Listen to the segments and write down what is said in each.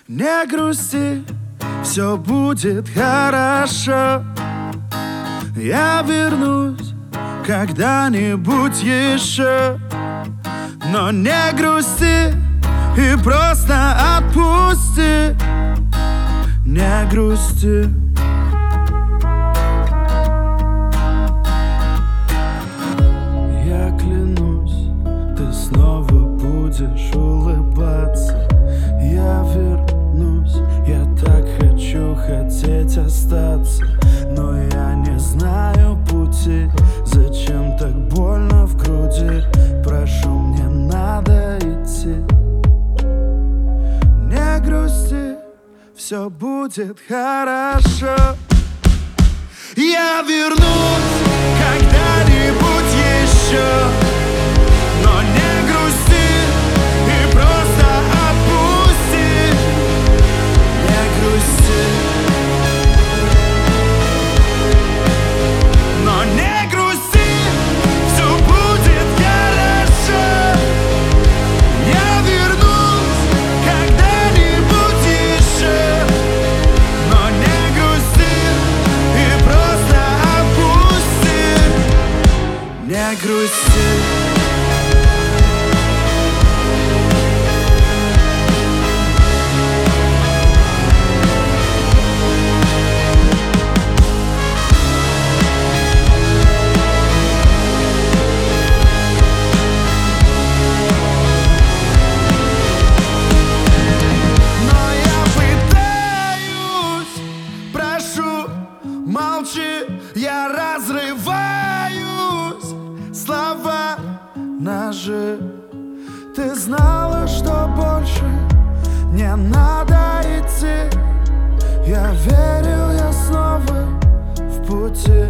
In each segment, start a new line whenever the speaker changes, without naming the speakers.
Не грусти, все будет хорошо. Я вернусь когда-нибудь еще. Но не грусти и просто отпусти. Не грусти. Я клянусь, ты снова будешь улыбаться. Я вернусь, я так хочу хотеть остаться. Но я не знаю пути, зачем так больно в груди. Прошу, мне надо идти. Не грусти, все будет хорошо. Я вернусь когда-нибудь еще. Но не грусти и просто отпусти. Не грусти. Но не грусти, все будет хорошо. Я вернусь когда-нибудь еще. Но не грусти и просто отпусти. Не грусти. Молчи, я разрываюсь. Слова, ножи. Ты знала, что больше не надо идти. Я верил, я снова в пути.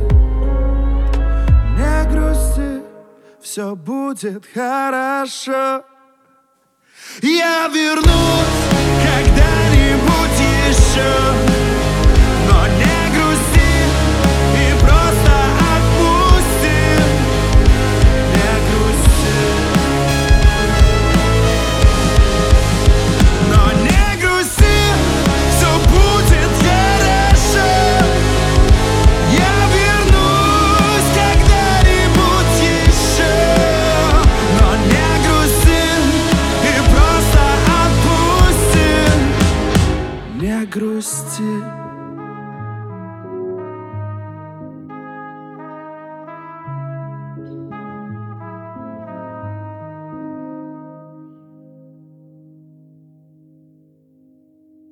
Не грусти, все будет хорошо. Я вернусь когда-нибудь еще. Но не грусти и просто отпусти. Не грусти. Но не грусти, все будет хорошо. Я вернусь когда-нибудь еще. Но не грусти и просто отпусти. Не грусти.